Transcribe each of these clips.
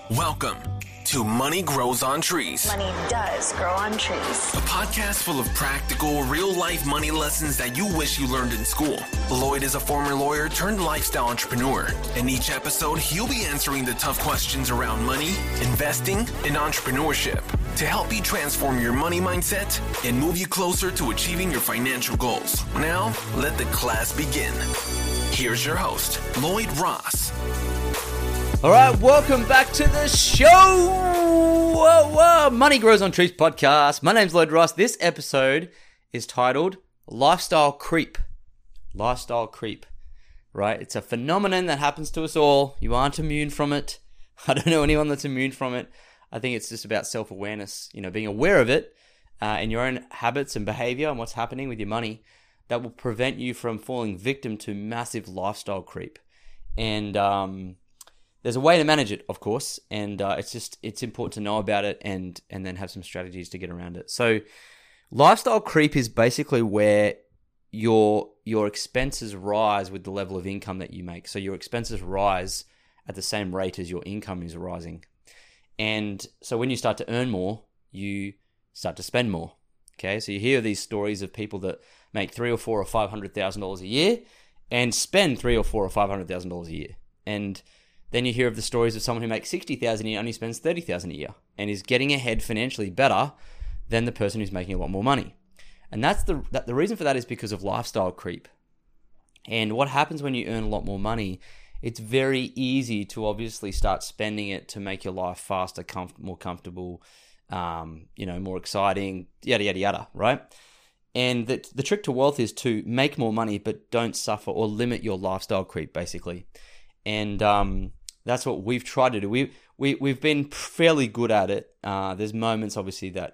Welcome to Money Grows on Trees. Money does grow on trees. A podcast full of practical, real-life money lessons that you wish you learned in school. Lloyd is a former lawyer turned lifestyle entrepreneur. In each episode, he'll be answering the tough questions around money, investing, and entrepreneurship to help you transform your money mindset and move you closer to achieving your financial goals. Now, let the class begin. Here's your host, Lloyd Ross. All right, welcome back to the show. Money Grows on Trees podcast. My name's Lloyd Ross. This episode is titled Lifestyle Creep. Lifestyle creep, right? It's a phenomenon that happens to us all. You aren't immune from it. I don't know anyone that's immune from it. I think it's just about self-awareness, being aware of it and your own habits and behavior and what's happening with your money that will prevent you from falling victim to massive lifestyle creep. And there's a way to manage it, of course, and it's important to know about it and then have some strategies to get around it. So lifestyle creep is basically where your expenses rise with the level of income that you make. So your expenses rise at the same rate as your income is rising. And so when you start to earn more, you start to spend more. Okay, so you hear these stories of people that make $300,000 or $400,000 or $500,000 a year and spend $300,000 or $400,000 or $500,000 a year. And then you hear of the stories of someone who makes $60,000 a year and only spends $30,000 a year and is getting ahead financially better than the person who's making a lot more money. And that's the reason for that is because of lifestyle creep. And what happens when you earn a lot more money, it's very easy to obviously start spending it to make your life faster, more comfortable, more exciting, yada, yada, yada, right? And the trick to wealth is to make more money, but don't suffer or limit your lifestyle creep, basically. And that's what we've tried to do. We've been fairly good at it. There's moments, obviously, that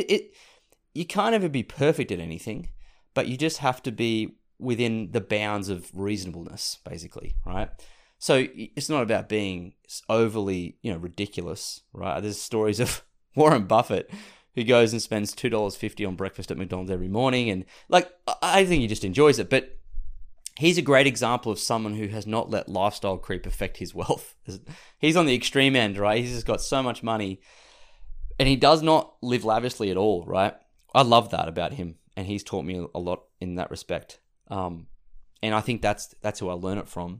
you can't ever be perfect at anything, but you just have to be within the bounds of reasonableness, basically, right? So it's not about being overly, ridiculous, right? There's stories of Warren Buffett who goes and spends $2.50 on breakfast at McDonald's every morning, and I think he just enjoys it, but he's a great example of someone who has not let lifestyle creep affect his wealth. He's on the extreme end, right? He's just got so much money and he does not live lavishly at all, right? I love that about him, and he's taught me a lot in that respect. And I think that's who I learn it from.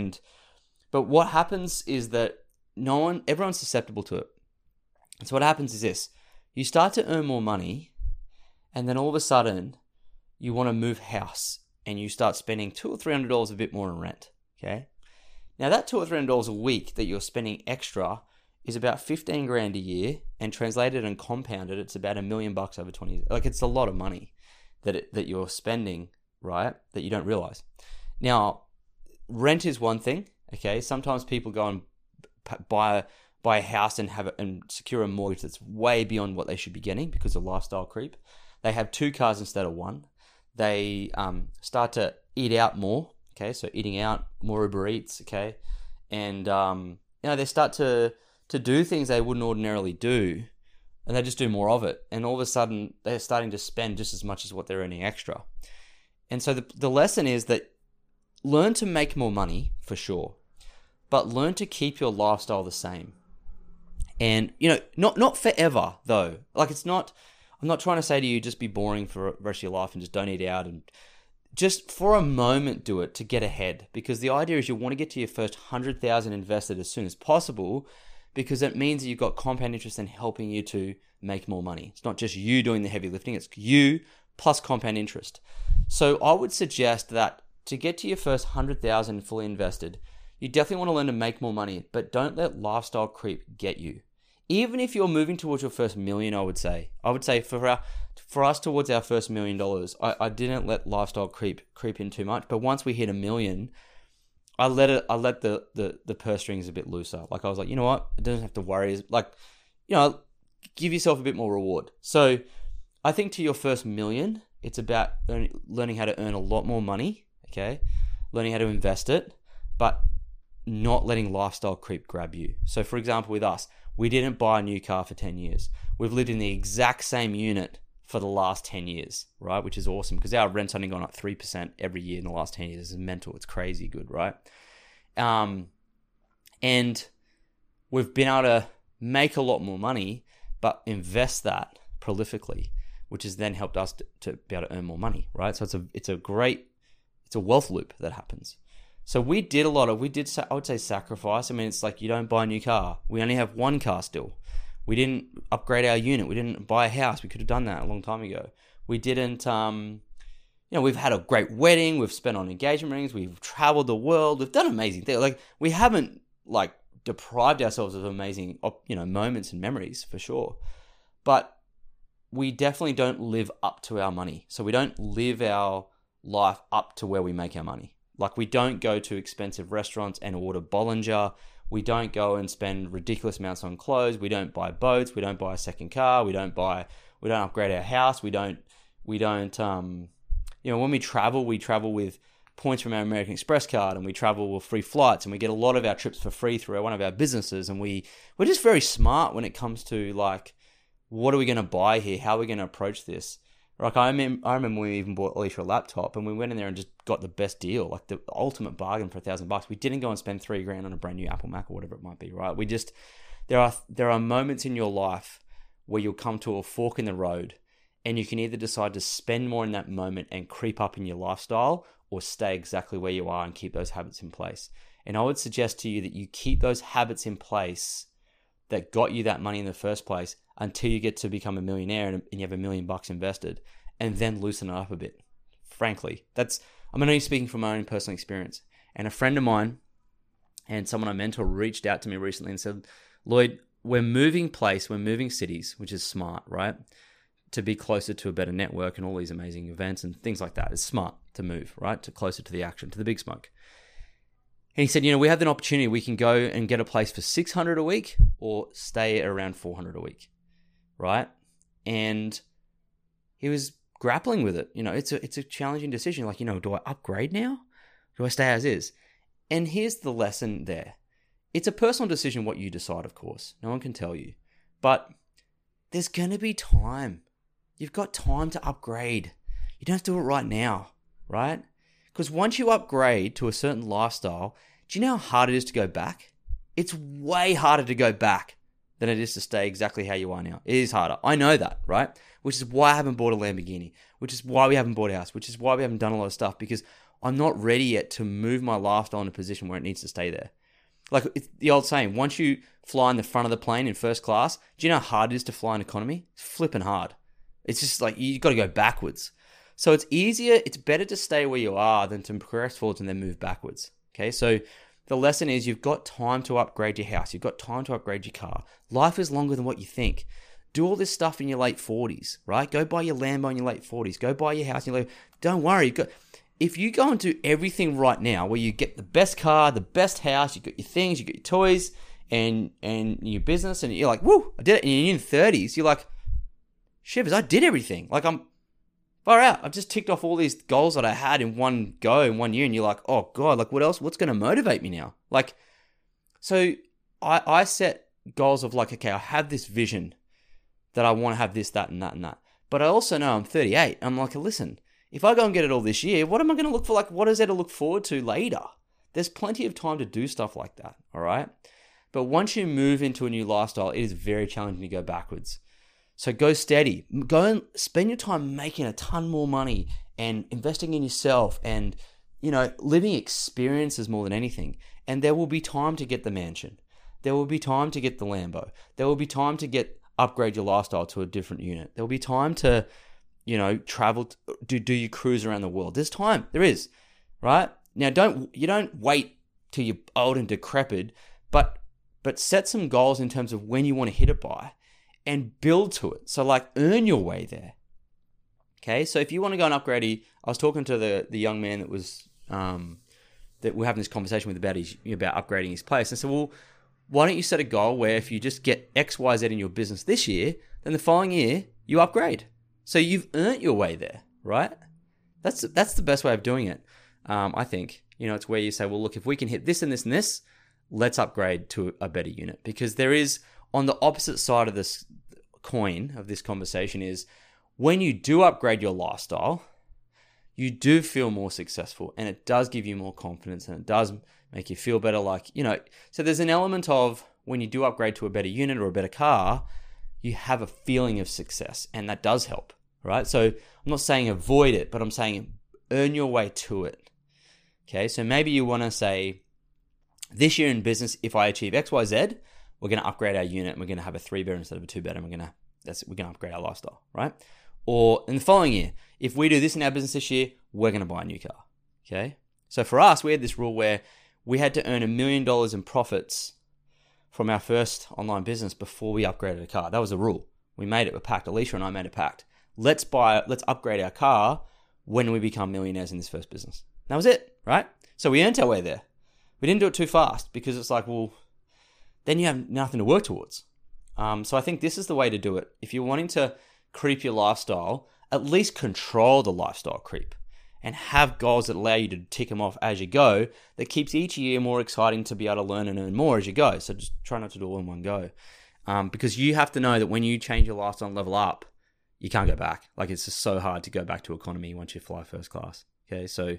But what happens is that everyone's susceptible to it. And so what happens is this: you start to earn more money, and then all of a sudden you want to move house. And you start spending $200 or $300 a bit more in rent, okay? Now that $200 or $300 a week that you're spending extra is about $15,000 a year, and translated and compounded, it's about $1 million over 20 years. It's a lot of money that you're spending, right? That you don't realize. Now, rent is one thing, okay? Sometimes people go and buy a house and secure a mortgage that's way beyond what they should be getting because of lifestyle creep. They have 2 cars instead of 1. They start to eat out more, okay? So eating out, more Uber Eats, okay? And, they start to do things they wouldn't ordinarily do, and they just do more of it. And all of a sudden, they're starting to spend just as much as what they're earning extra. And so the lesson is that learn to make more money, for sure, but learn to keep your lifestyle the same. And, not forever, though. I'm not trying to say to you, just be boring for the rest of your life and just don't eat out, and just for a moment do it to get ahead, because the idea is you want to get to your first 100,000 invested as soon as possible, because it means that you've got compound interest in helping you to make more money. It's not just you doing the heavy lifting, it's you plus compound interest. So I would suggest that to get to your first 100,000 fully invested, you definitely want to learn to make more money, but don't let lifestyle creep get you. Even if you're moving towards your first $1 million, I would say for us towards our first $1 million, I didn't let lifestyle creep in too much. But once we hit $1 million, I let the purse strings a bit looser. I was like, you know what? It doesn't have to worry. Give yourself a bit more reward. So I think to your first $1 million, it's about learning how to earn a lot more money. Okay, learning how to invest it, but not letting lifestyle creep grab you. So for example, with us, we didn't buy a new car for 10 years. We've lived in the exact same unit for the last 10 years, right? Which is awesome because our rent's only gone up 3% every year in the last 10 years. It's mental. It's crazy good, right? And we've been able to make a lot more money, but invest that prolifically, which has then helped us to be able to earn more money, right? So it's a wealth loop that happens. So I would say sacrifice. I mean, it's like you don't buy a new car. We only have one car still. We didn't upgrade our unit. We didn't buy a house. We could have done that a long time ago. We didn't, we've had a great wedding. We've spent on engagement rings. We've traveled the world. We've done amazing things. Like, we haven't, like, deprived ourselves of amazing, moments and memories, for sure. But we definitely don't live up to our money. So we don't live our life up to where we make our money. Like, we don't go to expensive restaurants and order Bollinger. We don't go and spend ridiculous amounts on clothes. We don't buy boats. We don't buy a second car. We don't upgrade our house. When we travel with points from our American Express card, and we travel with free flights, and we get a lot of our trips for free through one of our businesses. And we're just very smart when it comes to, like, what are we going to buy here? How are we going to approach this? Like, I remember when we even bought Alicia a laptop, and we went in there and just got the best deal, like the ultimate bargain for $1,000. We didn't go and spend $3,000 on a brand new Apple Mac or whatever it might be, right? There are moments in your life where you'll come to a fork in the road, and you can either decide to spend more in that moment and creep up in your lifestyle, or stay exactly where you are and keep those habits in place. And I would suggest to you that you keep those habits in place that got you that money in the first place until you get to become a millionaire and you have $1 million invested, and then loosen it up a bit. Frankly, I'm only speaking from my own personal experience. And a friend of mine and someone I mentor reached out to me recently and said, Lloyd, we're moving cities, which is smart, right? To be closer to a better network and all these amazing events and things like that. It's smart to move, right? To closer to the action, to the big smoke. And he said, we have an opportunity. We can go and get a place for $600 a week or stay at around $400 a week, right? And he was grappling with it. It's a challenging decision. Like, do I upgrade now? Do I stay as is? And here's the lesson there. It's a personal decision what you decide, of course. No one can tell you. But there's going to be time. You've got time to upgrade. You don't have to do it right now, right? Because once you upgrade to a certain lifestyle, do you know how hard it is to go back? It's way harder to go back than it is to stay exactly how you are now. It is harder. I know that, right? Which is why I haven't bought a Lamborghini, which is why we haven't bought a house, which is why we haven't done a lot of stuff, because I'm not ready yet to move my lifestyle in a position where it needs to stay there. Like, it's the old saying, once you fly in the front of the plane in first class, do you know how hard it is to fly in economy? It's flipping hard. It's just like, you got to go backwards. So it's better to stay where you are than to progress forwards and then move backwards. Okay, so the lesson is you've got time to upgrade your house. You've got time to upgrade your car. Life is longer than what you think. Do all this stuff in your late 40s, right? Go buy your Lambo in your late 40s. Go buy your house in your late... Don't worry. If you go and do everything right now, where you get the best car, the best house, you got your things, you got your toys, and your business, and you're like, woo, I did it. And you're in your 30s, you're like, shivers, I did everything. Like, I'm far out. I've just ticked off all these goals that I had in one go in 1 year, and you're like, oh God, like, what else? What's going to motivate me now? Like, so I set goals of like, okay, I have this vision that I want to have this, that, and that, and that. But I also know I'm 38. I'm like, listen, if I go and get it all this year, what am I going to look for? Like, what is there to look forward to later? There's plenty of time to do stuff like that, all right? But once you move into a new lifestyle, it is very challenging to go backwards. So go steady. Go and spend your time making a ton more money and investing in yourself and, living experiences more than anything. And there will be time to get the mansion. There will be time to get the Lambo. There will be time to upgrade your lifestyle to a different unit. There will be time to, travel, do your cruise around the world. There's time. There is, right? Now, you don't wait till you're old and decrepit, but set some goals in terms of when you want to hit it by and build to it. So, like, earn your way there. Okay, so if you want to go and upgrade, I was talking to the young man that was that we're having this conversation with about upgrading his place. And I said, well, why don't you set a goal where if you just get X, Y, Z in your business this year, then the following year you upgrade. So you've earned your way there, right? That's the best way of doing it. I think, it's where you say, well, look, if we can hit this and this and this, let's upgrade to a better unit. Because there is, on the opposite side of this coin of this conversation, is when you do upgrade your lifestyle, you do feel more successful, and it does give you more confidence, and it does make you feel better. Like, so there's an element of when you do upgrade to a better unit or a better car, you have a feeling of success, and that does help, right? So I'm not saying avoid it, but I'm saying earn your way to it. Okay, so maybe you want to say, this year in business, if I achieve X, Y, Z, we're going to upgrade our unit and we're going to have a 3-bedroom instead of a 2-bedroom. We're going to upgrade our lifestyle, right? Or in the following year, if we do this in our business this year, we're going to buy a new car. Okay, so for us, we had this rule where we had to earn $1 million in profits from our first online business before we upgraded a car. That was a rule. We made it a pact. Alicia and I made a pact. Let's upgrade our car when we become millionaires in this first business. That was it, right? So we earned our way there. We didn't do it too fast because it's like, well, then you have nothing to work towards. So I think this is the way to do it. If you're wanting to creep your lifestyle, at least control the lifestyle creep and have goals that allow you to tick them off as you go, that keeps each year more exciting to be able to learn and earn more as you go. So just try not to do it all in one go. Because you have to know that when you change your lifestyle and level up, you can't go back. Like, it's just so hard to go back to economy once you fly first class. Okay, so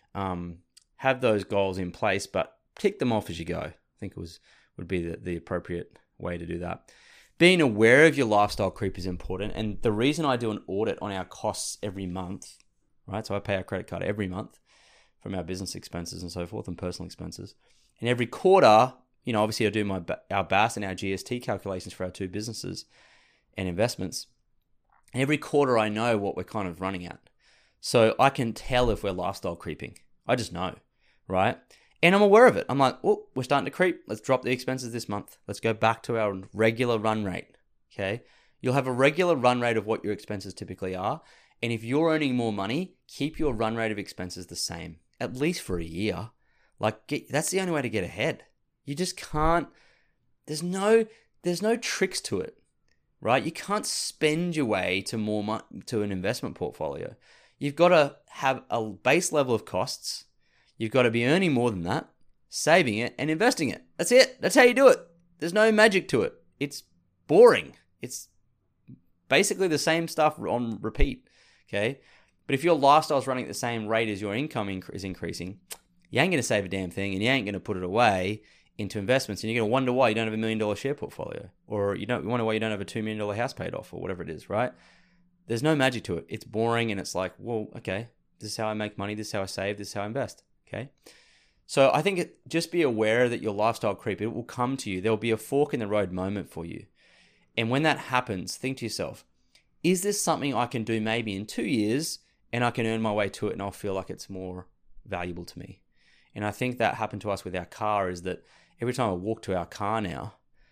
have those goals in place, but tick them off as you go. I think would be the appropriate way to do that. Being aware of your lifestyle creep is important. And the reason I do an audit on our costs every month, right? So I pay our credit card every month from our business expenses and so forth and personal expenses. And every quarter, obviously I do our BAS and our GST calculations for our 2 businesses and investments. And every quarter I know what we're kind of running at. So I can tell if we're lifestyle creeping. I just know, right? And I'm aware of it. I'm like, oh, we're starting to creep. Let's drop the expenses this month. Let's go back to our regular run rate, okay? You'll have a regular run rate of what your expenses typically are. And if you're earning more money, keep your run rate of expenses the same, at least for a year. That's the only way to get ahead. You just can't, there's no tricks to it, right? You can't spend your way to more money, to an investment portfolio. You've got to have a base level of costs. You've got to be earning more than that, saving it, and investing it. That's it. That's how you do it. There's no magic to it. It's boring. It's basically the same stuff on repeat, okay? But if your lifestyle's running at the same rate as your income is increasing, you ain't going to save a damn thing, and you ain't going to put it away into investments, and you're going to wonder why you don't have $1 million share portfolio, or you wonder why you don't have a $2 million house paid off, or whatever it is, right? There's no magic to it. It's boring, and it's like, well, okay, this is how I make money, this is how I save, this is how I invest. Okay, so I think just be aware that your lifestyle creep, it will come to you. There will be a fork in the road moment for you. And when that happens, think to yourself, is this something I can do maybe in 2 years and I can earn my way to it and I'll feel like it's more valuable to me? And I think that happened to us with our car, is that every time I walk to our car now,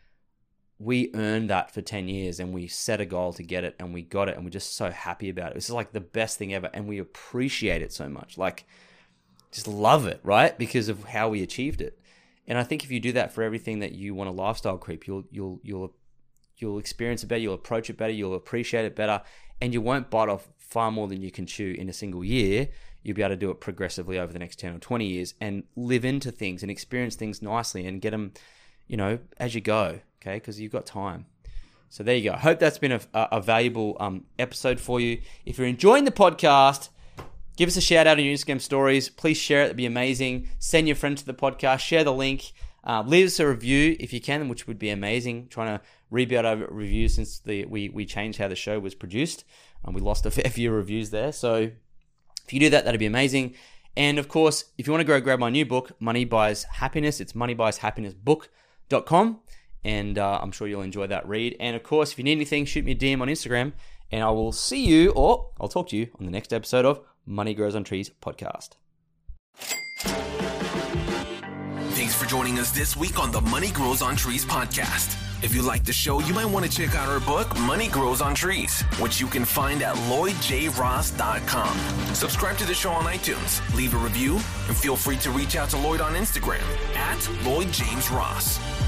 we earned that for 10 years and we set a goal to get it and we got it and we're just so happy about it. It's like the best thing ever and we appreciate it so much. Like, just love it, right? Because of how we achieved it. And I think if you do that for everything that you want a lifestyle creep, you'll experience it better, you'll approach it better, you'll appreciate it better, and you won't bite off far more than you can chew in a single year. You'll be able to do it progressively over the next 10 or 20 years and live into things and experience things nicely and get them, as you go, okay? Because you've got time. So there you go. I hope that's been a valuable episode for you. If you're enjoying the podcast, give us a shout out on your Instagram stories. Please share it. That'd be amazing. Send your friends to the podcast. Share the link. Leave us a review if you can, which would be amazing. Trying to rebuild our reviews since we changed how the show was produced. We lost a fair few reviews there. So if you do that, that'd be amazing. And of course, if you want to go grab my new book, Money Buys Happiness, it's moneybuyshappinessbook.com. And I'm sure you'll enjoy that read. And of course, if you need anything, shoot me a DM on Instagram. And I will see you, or I'll talk to you on the next episode of Money Grows on Trees podcast. Thanks for joining us this week on the Money Grows on Trees podcast. If you like the show, you might want to check out our book, Money Grows on Trees, which you can find at LloydJRoss.com. Subscribe to the show on iTunes, leave a review, and feel free to reach out to Lloyd on Instagram at LloydJamesRoss.